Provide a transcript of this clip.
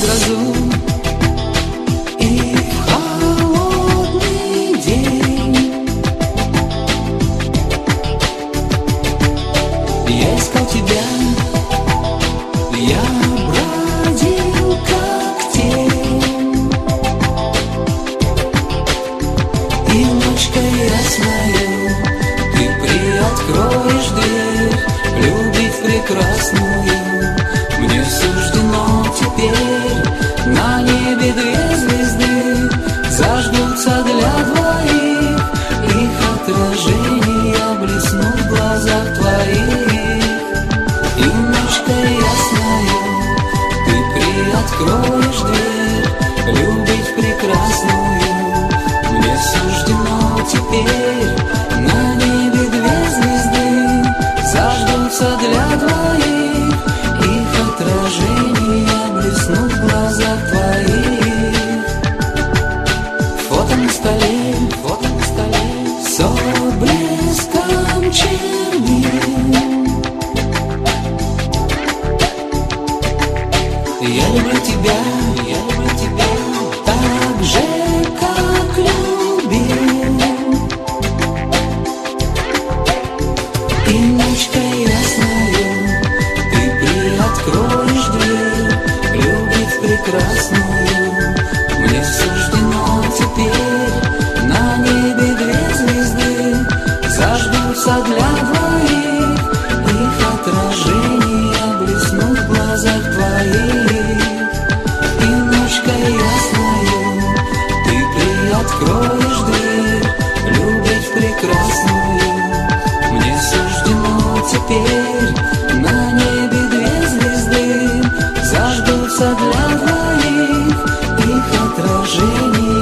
грозу и в холодный день. Я искал тебя, я бродил как тень, и ночкой ясною ты приоткроешь дверь, любить прекрасную. Мне суждено теперь, на небе две звезды зажгутся для двоих, их отражения блеснут в глазах твоих. И ночкой ясною ты приоткроешь дверь, любить прекрасную. Мне суждено теперь, на небе две звезды зажгутся для двоих, их отражения блеснут в глазах твоих. Фото на столе, со блеском чернил. Я люблю тебя так же, как любил. И ночкой ясною ты приоткроешь дверь, любить прекрасную. Мне суждено теперь, на небе две звезды зажгутся для двоих, их отражения блеснут в глазах твоих. И ночкой ясною ты приоткроешь дверь, любить прекрасную. Мне суждено теперь, на небе две звезды зажгутся для двоих, их отражения